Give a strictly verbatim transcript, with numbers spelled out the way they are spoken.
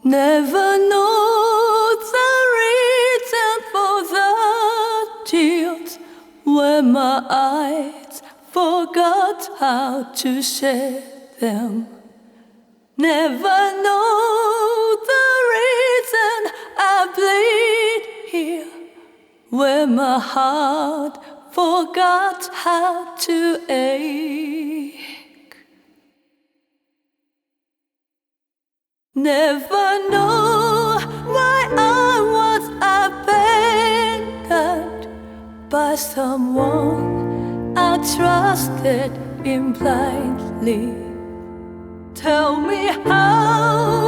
Never know the reason for the tears when my eyes forgot how to shed them. Never know the reason I bleed here when my heart forgot how to ache. Never know why I was abandoned by someone I trusted in blindly. Tell me how